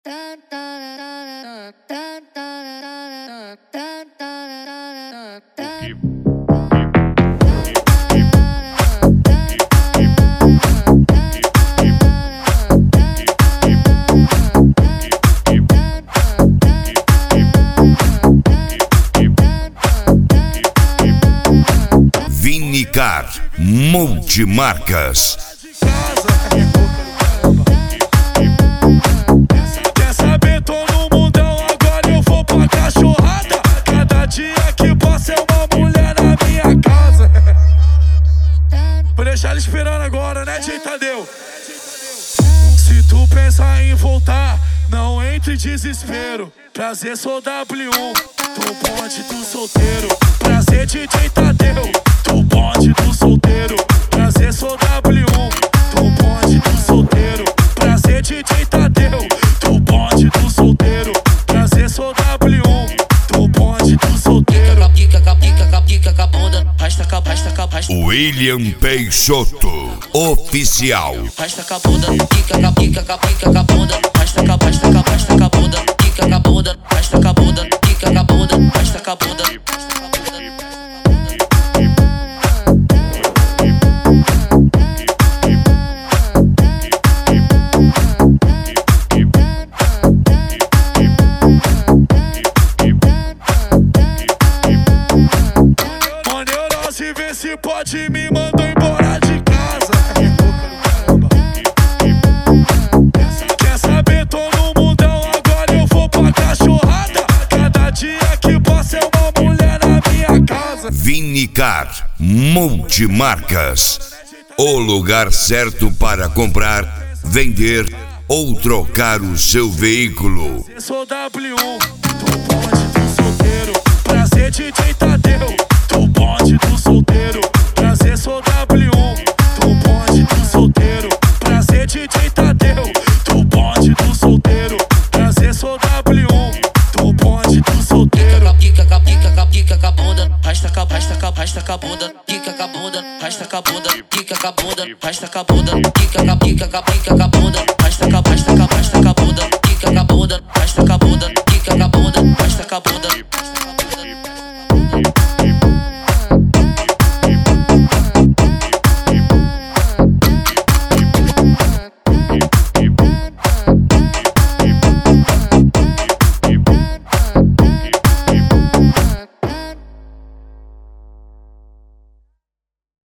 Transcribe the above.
Vinicar Multimarcas. Quer saber, tô no mundão, agora eu vou pra cachorrada. Cada dia que passa é uma mulher na minha casa. Vou deixar ele esperando agora, né, Tio Tadeu? Se tu pensar em voltar, não entre em desespero. Prazer, sou W1, tô bonde do solteiro. Prazer, DJ Tadeu, tô bonde do solteiro. Prazer, sou W1, tô bonde do solteiro. Prazer, DJ Tadeu, tô bonde do solteiro. Prazer, sou W1, tô bonde do solteiro. Pica com a bunda, rasta com a William Peixoto Oficial. rasta com a bunda, pica com a bunda, rasta com a bunda, pica com a bunda, rasta com a bunda, pica com a bunda, rasta com a bunda. Maneirose, vê se pode, me mandou embora de casa. Quer saber, tô no mundão, agora eu vou pra cachorrada. Cada dia que passa é uma mulher na minha casa. Vinicar Multimarcas. O lugar certo para comprar, vender ou trocar o seu veículo. Eu sou W1, tô bonde do solteiro. Prazer, DJ Tadeu, tô bonde do solteiro. Prazer, sou W1, tô bonde do solteiro. Prazer, DJ Tadeu, tô bonde do solteiro. Prazer, sou W1, tô bonde do solteiro. Pica com a bunda, rasta com a bunda, pica com a bunda, rasta com a bunda, pica com a bunda, rasta com a bunda, pica com a bunda, rasta com a bunda, pica com a bunda, rasta com a bunda, pica com a bunda, rasta com a bunda.